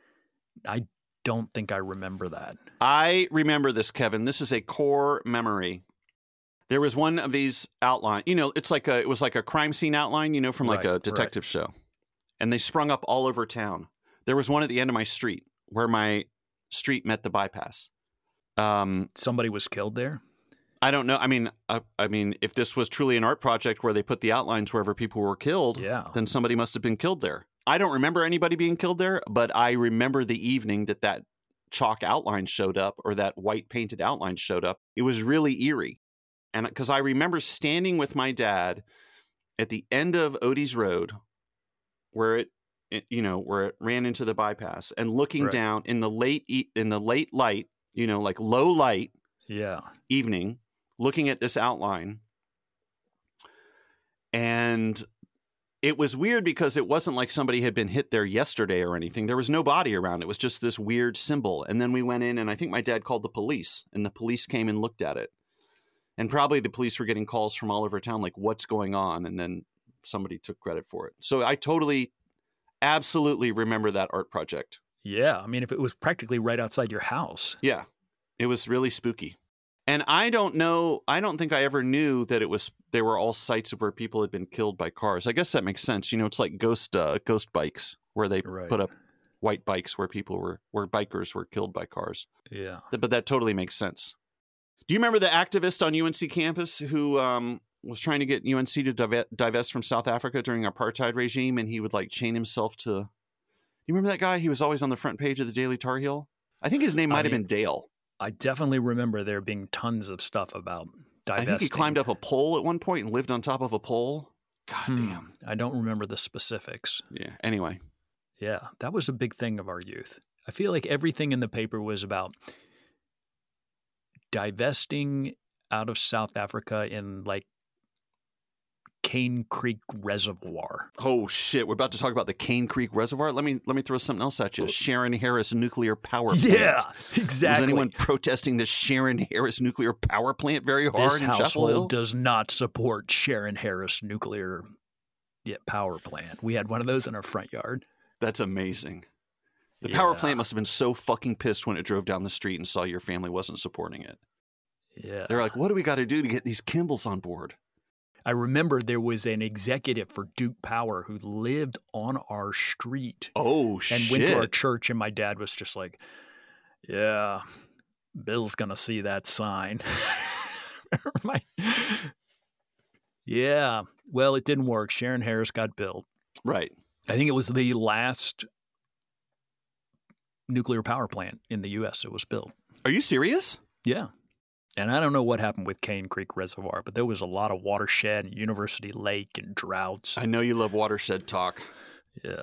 I don't think I remember that. I remember this, Kevin. This is a core memory. There was one of these outline. You know, it's like a it was like a crime scene outline, you know, from like Right, a detective right. show. And they sprung up all over town. There was one at the end of my street where my street met the bypass. Um, Somebody was killed there? I don't know. I mean, I, I mean, if this was truly an art project where they put the outlines wherever people were killed, Yeah. then somebody must have been killed there. I don't remember anybody being killed there, but I remember the evening that that chalk outline showed up or that white painted outline showed up. It was really eerie. And because I remember standing with my dad at the end of Odie's Road where it, it, you know, where it ran into the bypass and looking Right. down in the late, e- in the late light, you know, like low light Yeah. evening, looking at this outline. And it was weird because it wasn't like somebody had been hit there yesterday or anything. There was no body around. It was just this weird symbol. And then we went in and I think my dad called the police and the police came and looked at it. And probably the police were getting calls from all over town, like, what's going on? And then somebody took credit for it. So I totally, absolutely remember that art project. Yeah. I mean, if it was practically right outside your house. Yeah, it was really spooky. And I don't know, I don't think I ever knew that it was, they were all sites of where people had been killed by cars. I guess that makes sense. You know, it's like ghost, uh, ghost bikes where they Right. put up white bikes where people were, where bikers were killed by cars. Yeah. But that totally makes sense. Do you remember the activist on U N C campus who um, was trying to get U N C to dive- divest from South Africa during apartheid regime? And he would like chain himself to, you remember that guy? He was always on the front page of the Daily Tar Heel. I think his name might I have mean- been Dale. I definitely remember there being tons of stuff about divesting. I think he climbed up a pole at one point and lived on top of a pole. God Hmm. damn. I don't remember the specifics. Yeah. Anyway. Yeah, that was a big thing of our youth. I feel like everything in the paper was about divesting out of South Africa in like Cane Creek Reservoir. Oh shit! We're about to talk about the Cane Creek Reservoir. Let me let me throw something else at you. Sharon Harris nuclear power plant. Yeah, exactly. Was anyone protesting the Sharon Harris nuclear power plant very hard This in Chapel household Hill? does not support Sharon Harris nuclear yeah, power plant. We had one of those in our front yard. That's amazing. The power Yeah. plant must have been so fucking pissed when it drove down the street and saw your family wasn't supporting it. Yeah. They're like, what do we got to do to get these Kimballs on board? I remember there was an executive for Duke Power who lived on our street Oh, and shit. went to our church, and my dad was just like, yeah, Bill's going to see that sign. my... Yeah. Well, it didn't work. Sharon Harris got built. Right. I think it was the last nuclear power plant in the U S that was built. Are you serious? Yeah. And I don't know what happened with Cane Creek Reservoir, but there was a lot of watershed and University Lake and droughts. I know you love watershed talk. Yeah.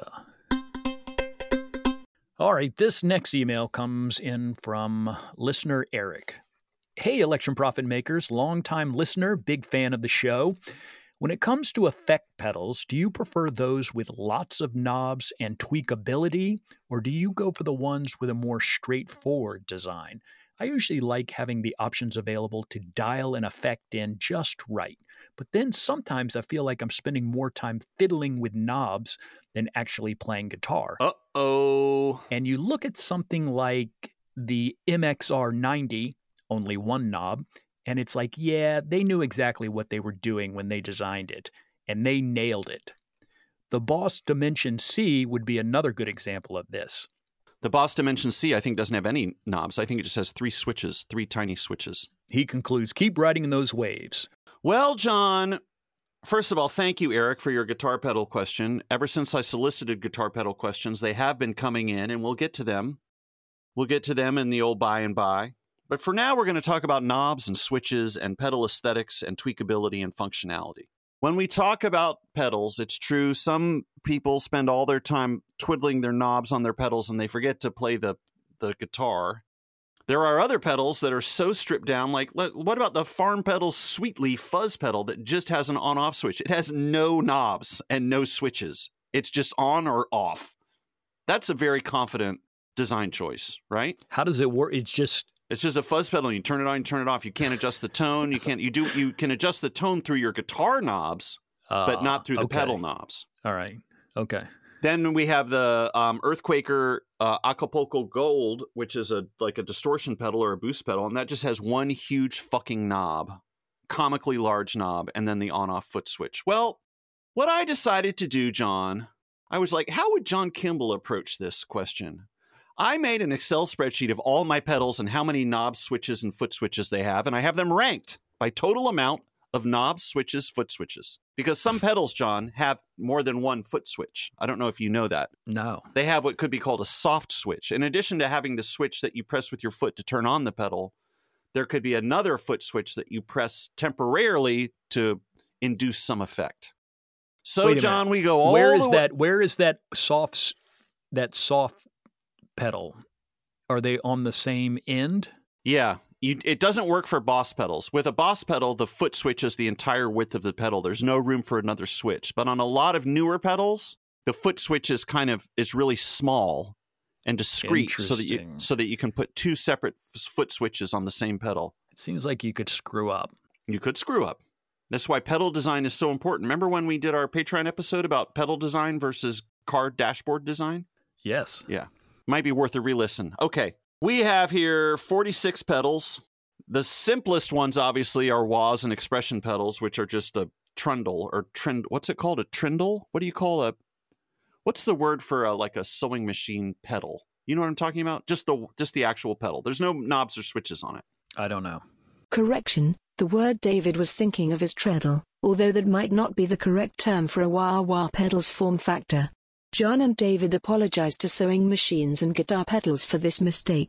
All right. This next email comes in from listener Eric. Hey, Election Profit Makers, longtime listener, big fan of the show. When it comes to effect pedals, do you prefer those with lots of knobs and tweakability, or do you go for the ones with a more straightforward design? I usually like having the options available to dial an effect in just right, but then sometimes I feel like I'm spending more time fiddling with knobs than actually playing guitar. Uh-oh. And you look at something like the M X R ninety, only one knob, and it's like, yeah, they knew exactly what they were doing when they designed it, and they nailed it. The Boss Dimension C would be another good example of this. The Boss Dimension C, I think, doesn't have any knobs. I think it just has three switches, three tiny switches. He concludes, keep riding in those waves. Well, John, first of all, thank you, Eric, for your guitar pedal question. Ever since I solicited guitar pedal questions, they have been coming in, and we'll get to them. We'll get to them in the old by and by. But for now, we're going to talk about knobs and switches and pedal aesthetics and tweakability and functionality. When we talk about pedals, it's true, some people spend all their time twiddling their knobs on their pedals and they forget to play the, the guitar. There are other pedals that are so stripped down, like what about the Farm Pedals Sweetleaf fuzz pedal that just has an on-off switch? It has no knobs and no switches. It's just on or off. That's a very confident design choice, right? How does it work? It's just... It's just a fuzz pedal. You turn it on, you turn it off. You can't adjust the tone. You can't. You do. You can adjust the tone through your guitar knobs, uh, but not through the okay. pedal knobs. All right. Okay. Then we have the um, Earthquaker uh, Acapulco Gold, which is a like a distortion pedal or a boost pedal, and that just has one huge fucking knob, comically large knob, and then the on-off foot switch. Well, what I decided to do, John, I was like, how would John Kimball approach this question? I made an Excel spreadsheet of all my pedals and how many knobs, switches, and foot switches they have, and I have them ranked by total amount of knobs, switches, foot switches. Because some pedals, John, have more than one foot switch. I don't know if you know that. No. They have what could be called a soft switch. In addition to having the switch that you press with your foot to turn on the pedal, there could be another foot switch that you press temporarily to induce some effect. So, John, we go all Where is the way- that? Where is that soft? That soft pedal? Are they on the same end? Yeah. You, it doesn't work for Boss pedals. With a Boss pedal, the foot switch is the entire width of the pedal. There's no room for another switch. But on a lot of newer pedals, the foot switch is kind of is really small and discrete, so that you Interesting. so that you can put two separate f- foot switches on the same pedal. It seems like you could screw up. You could screw up. That's why pedal design is so important. Remember when we did our Patreon episode about pedal design versus car dashboard design? Yes. Yeah. Might be worth a re-listen. Okay. We have here forty-six pedals. The simplest ones, obviously, are wahs and expression pedals, which are just a trundle or trend. What's it called? A trindle? What do you call a? What's the word for a, like a sewing machine pedal? You know what I'm talking about? Just the just the actual pedal. There's no knobs or switches on it. I don't know. Correction, the word David was thinking of is treadle, although that might not be the correct term for a wah-wah pedal's form factor. John and David apologized to sewing machines and guitar pedals for this mistake.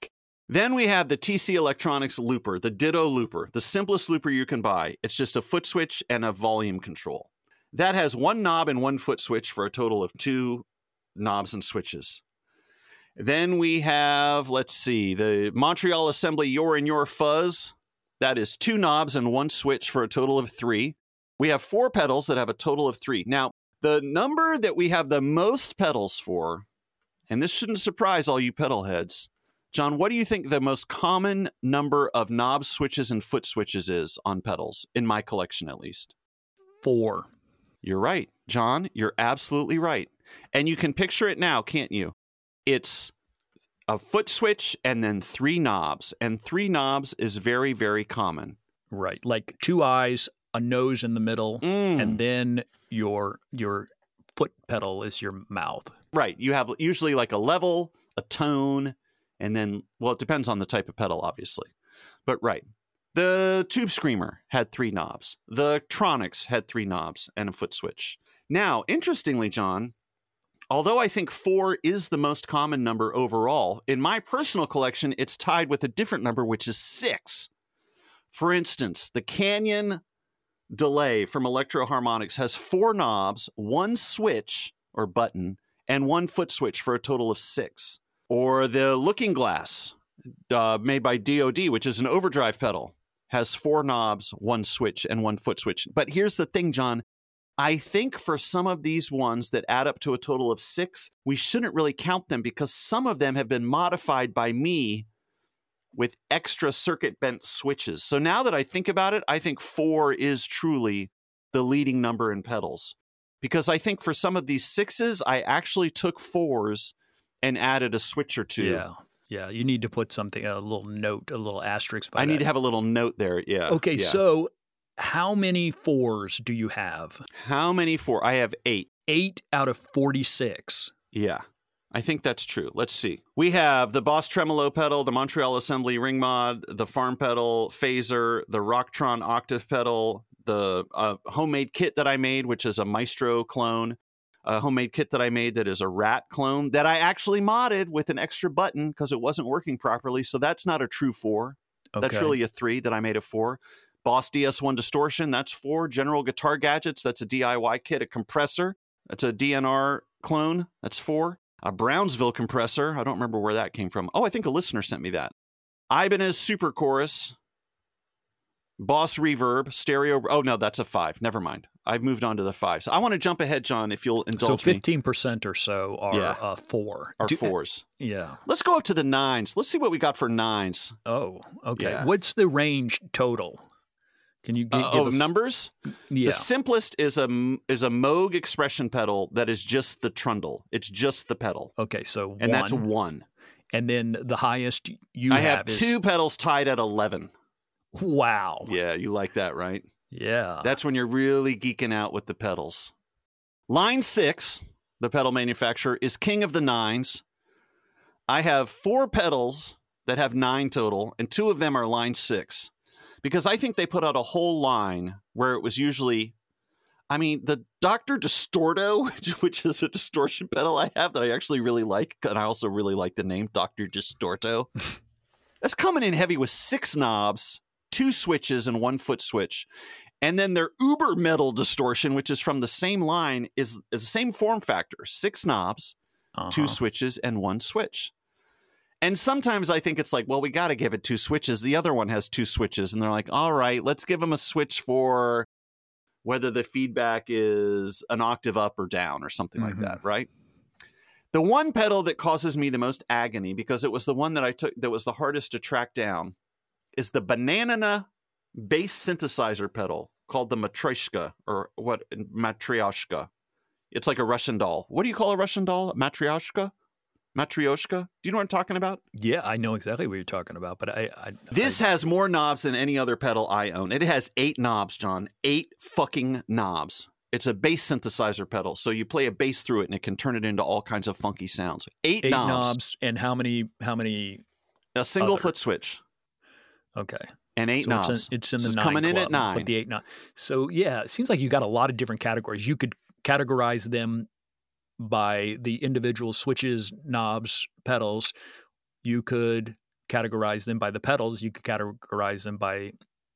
Then we have the T C Electronics looper, the Ditto looper, the simplest looper you can buy. It's just a foot switch and a volume control. That has one knob and one foot switch for a total of two knobs and switches. Then we have, let's see, the Montreal Assembly Your and Your Fuzz. That is two knobs and one switch for a total of three. We have four pedals that have a total of three. Now, the number that we have the most pedals for, and this shouldn't surprise all you pedal heads, John, what do you think the most common number of knob switches and foot switches is on pedals, in my collection at least? Four. You're right. John, you're absolutely right. And you can picture it now, can't you? It's a foot switch and then three knobs. And three knobs is very, very common. Right. Like two eyes, a nose in the middle, Mm. and then your your foot pedal is your mouth. Right. You have usually like a level, a tone, and then, well, it depends on the type of pedal, obviously. But right. The Tube Screamer had three knobs. The Tronics had three knobs and a foot switch. Now, interestingly, John, although I think four is the most common number overall, in my personal collection, it's tied with a different number, which is six. For instance, the Canyon Delay from Electro Harmonics has four knobs, one switch or button, and one foot switch for a total of six. Or the Looking Glass, uh, made by D O D, which is an overdrive pedal, has four knobs, one switch, and one foot switch. But here's the thing, John. I think for some of these ones that add up to a total of six, we shouldn't really count them because some of them have been modified by me with extra circuit bent switches. So now that I think about it, I think four is truly the leading number in pedals. Because I think for some of these sixes, I actually took fours and added a switch or two. Yeah. Yeah. You need to put something, a little note, a little asterisk by I that. need to have a little note there. Yeah. Okay. yeah. So how many fours do you have? How many four? I have eight. Eight out of forty-six. Yeah. I think that's true. Let's see. We have the Boss Tremolo pedal, the Montreal Assembly Ring Mod, the Farm pedal, Phaser, the Rocktron Octave pedal, the uh, homemade kit that I made, which is a Maestro clone, a homemade kit that I made that is a Rat clone that I actually modded with an extra button because it wasn't working properly. So that's not a true four. Okay. That's really a three that I made a four. Boss D S one Distortion, that's four. General Guitar Gadgets, that's a D I Y kit. A compressor, that's a D N R clone, that's four. A Brownsville compressor, I don't remember where that came from. Oh, I think a listener sent me that. Ibanez Super Chorus, Boss Reverb, Stereo. Oh, no, that's a five. Never mind. I've moved on to the five. So I want to jump ahead, John, if you'll indulge so fifteen percent me. Or so are Yeah. uh, four. Are Do- fours. Yeah. Let's go up to the nines. Let's see what we got for nines. Oh, okay. Yeah. What's the range total? Can you gi- Uh, give oh, us numbers? Yeah. The simplest is a is a Moog expression pedal that is just the trundle. It's just the pedal. Okay, so And one. that's one. And then the highest you I have, have is two pedals tied at eleven. wow. Yeah, you like that, right? Yeah. That's when you're really geeking out with the pedals. Line six, the pedal manufacturer, is king of the nines. I have four pedals that have nine total, and two of them are line six. Because I think they put out a whole line where it was usually, I mean, the Doctor Distorto, which is a distortion pedal I have that I actually really like, and I also really like the name Doctor Distorto. That's coming in heavy with six knobs, two switches, and one foot switch. And then their Uber Metal Distortion, which is from the same line, is, is the same form factor. Six knobs, Uh-huh. two switches, and one switch. And sometimes I think it's like, well, we got to give it two switches. The other one has two switches. And they're like, all right, let's give them a switch for whether the feedback is an octave up or down or something Mhm. like that, right? The one pedal that causes me the most agony, because it was the one that I took that was the hardest to track down, is the Banana bass synthesizer pedal called the Matryoshka, or what, Matryoshka. It's like a Russian doll. What do you call a Russian doll? Matryoshka? Matryoshka? Do you know what I'm talking about? Yeah, I know exactly what you're talking about, but I, I This I, has more knobs than any other pedal I own. It has eight knobs, John. Eight fucking knobs. It's a bass synthesizer pedal, so you play a bass through it and it can turn it into all kinds of funky sounds. Eight, eight knobs. knobs. And how many how many A single other. foot switch okay. and eight So knobs. It's in, it's in So the it's nine coming in club, at nine. But the eight nine. So yeah, it seems like you got a lot of different categories. You could categorize them by the individual switches, knobs, pedals. You could categorize them by the pedals, you could categorize them by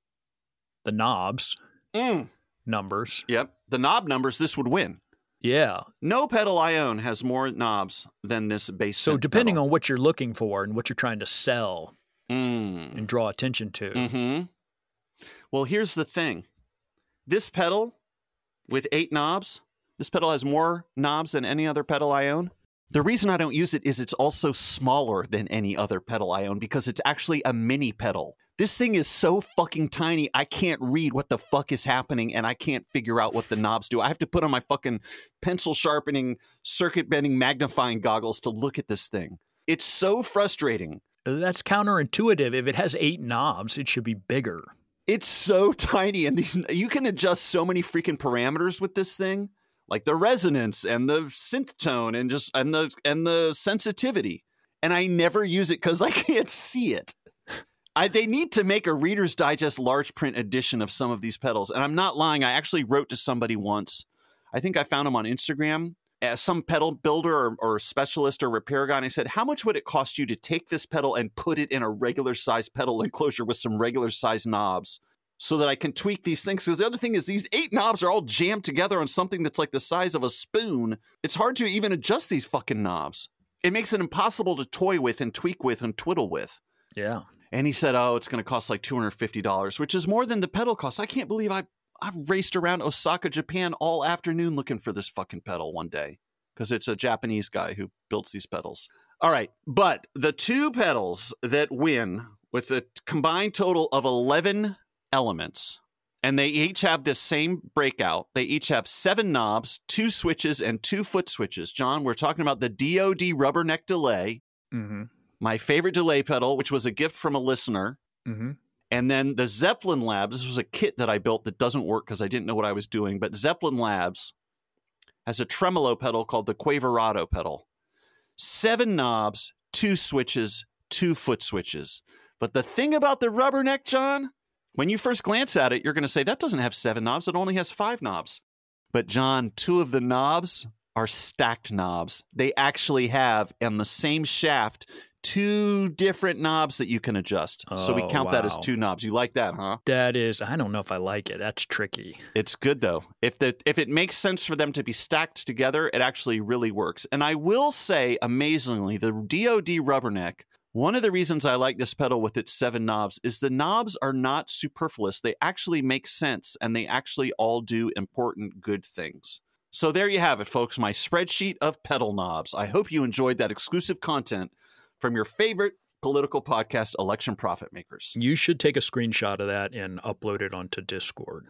the knobs Mm. numbers. Yep. The knob numbers, this would win. Yeah. No pedal I own has more knobs than this bass. So synth depending pedal. on what you're looking for and what you're trying to sell Mm. and draw attention to. Mm-hmm. Well, here's the thing. This pedal with eight knobs, this pedal has more knobs than any other pedal I own. The reason I don't use it is it's also smaller than any other pedal I own because it's actually a mini pedal. This thing is so fucking tiny, I can't read what the fuck is happening and I can't figure out what the knobs do. I have to put on my fucking pencil sharpening, circuit bending, magnifying goggles to look at this thing. It's so frustrating. That's counterintuitive. If it has eight knobs, it should be bigger. It's so tiny, and these you can adjust so many freaking parameters with this thing, like the resonance and the synth tone and just and the and the sensitivity. And I never use it because I can't see it. I, they need to make a Reader's Digest large print edition of some of these pedals. And I'm not lying. I actually wrote to somebody once. I think I found him on Instagram, as some pedal builder or, or specialist or repair guy. And I said, how much would it cost you to take this pedal and put it in a regular size pedal enclosure with some regular size knobs so that I can tweak these things? Because the other thing is these eight knobs are all jammed together on something that's like the size of a spoon. It's hard to even adjust these fucking knobs. It makes it impossible to toy with and tweak with and twiddle with. Yeah. And he said, oh, it's going to cost like two hundred fifty dollars, which is more than the pedal costs. I can't believe I, I've raced around Osaka, Japan all afternoon looking for this fucking pedal one day because it's a Japanese guy who builds these pedals. All right. But the two pedals that win with a combined total of eleven elements, and they each have the same breakout. They each have seven knobs, two switches, and two foot switches. John, we're talking about the D O D Rubberneck Delay. Mm-hmm. My favorite delay pedal, which was a gift from a listener. Mm-hmm. And then the Zeppelin Labs. This was a kit that I built that doesn't work because I didn't know what I was doing. But Zeppelin Labs has a tremolo pedal called the Quaverado pedal. Seven knobs, two switches, two foot switches. But the thing about the Rubberneck, John, when you first glance at it, you're going to say, that doesn't have seven knobs. It only has five knobs. But John, two of the knobs are stacked knobs. They actually have, on the same shaft, two different knobs that you can adjust. Oh, so we count that as wow. two knobs. You like that, huh? That is, I don't know if I like it. That's tricky. It's good, though. If the if it makes sense for them to be stacked together, it actually really works. And I will say, amazingly, the D O D Rubberneck, one of the reasons I like this pedal with its seven knobs is the knobs are not superfluous. They actually make sense, and they actually all do important, good things. So there you have it, folks, my spreadsheet of pedal knobs. I hope you enjoyed that exclusive content from your favorite political podcast, Election Profit Makers. You should take a screenshot of that and upload it onto Discord.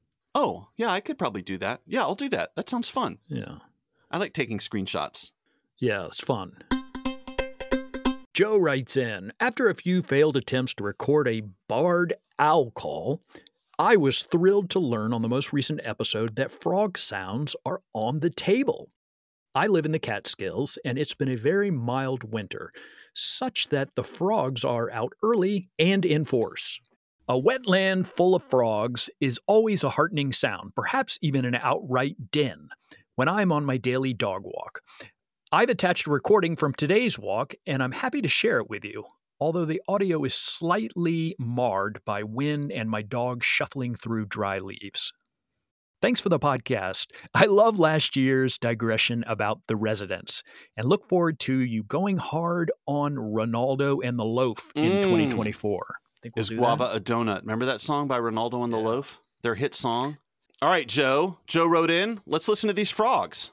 Oh, yeah, I could probably do that. Yeah, I'll do that. That sounds fun. Yeah. I like taking screenshots. Yeah, it's fun. Joe writes in, after a few failed attempts to record a barred owl call, I was thrilled to learn on the most recent episode that frog sounds are on the table. I live in the Catskills, and it's been a very mild winter, such that the frogs are out early and in force. A wetland full of frogs is always a heartening sound, perhaps even an outright din, when I'm on my daily dog walk. I've attached a recording from today's walk, and I'm happy to share it with you, although the audio is slightly marred by wind and my dog shuffling through dry leaves. Thanks for the podcast. I love last year's digression about the residents and look forward to you going hard on Ronaldo and the Loaf in Mm. twenty twenty-four. Think we'll Is do Guava that? a donut? Remember that song by Ronaldo and the Loaf? Their hit song? All right, Joe. Joe wrote in. Let's listen to these frogs.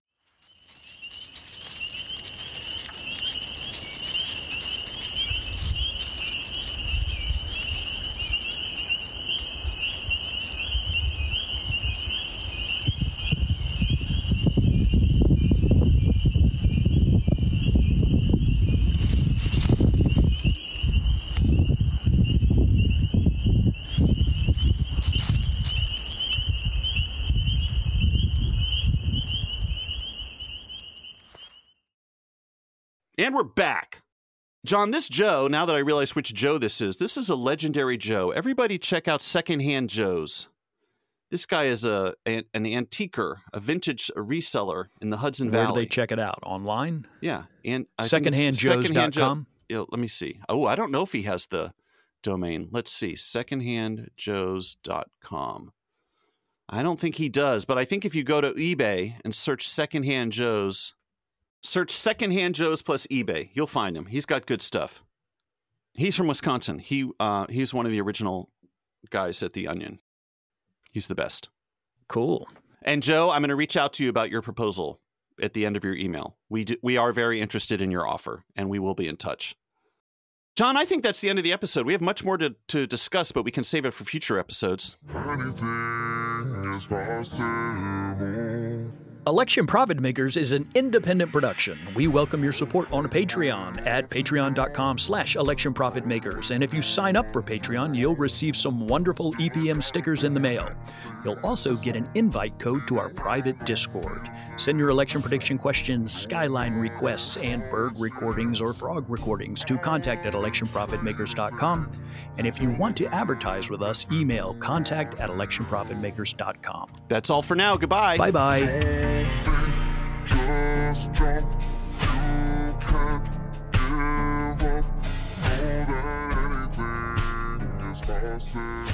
And we're back. John, this Joe, now that I realize which Joe this is, this is a legendary Joe. Everybody check out Secondhand Joe's. This guy is a, an, an antiquer, a vintage reseller in the Hudson Where Valley. do they check it out? Online? Yeah. And I think it's secondhand joes dot com? you know, let me see. Oh, I don't know if he has the domain. Let's see. secondhand joes dot com. I don't think he does, but I think if you go to eBay and search Secondhand Joe's, search Secondhand Joe's plus eBay, you'll find him. He's got good stuff. He's from Wisconsin. He uh, he's one of the original guys at The Onion. He's the best. Cool. And Joe, I'm going to reach out to you about your proposal at the end of your email. We do, we are very interested in your offer, and we will be in touch. John, I think that's the end of the episode. We have much more to, to discuss, but we can save it for future episodes. Anything is possible. Election Profit Makers is an independent production. We welcome your support on Patreon at patreon.com slash election profit makers. And if you sign up for Patreon, you'll receive some wonderful E P M stickers in the mail. You'll also get an invite code to our private Discord. Send your election prediction questions, skyline requests, and bird recordings or frog recordings to contact at election profit makers dot com. And if you want to advertise with us, email contact at election profit makers dot com. That's all for now. Goodbye. Bye-bye. Just jump. You can't give up. Know that anything is possible.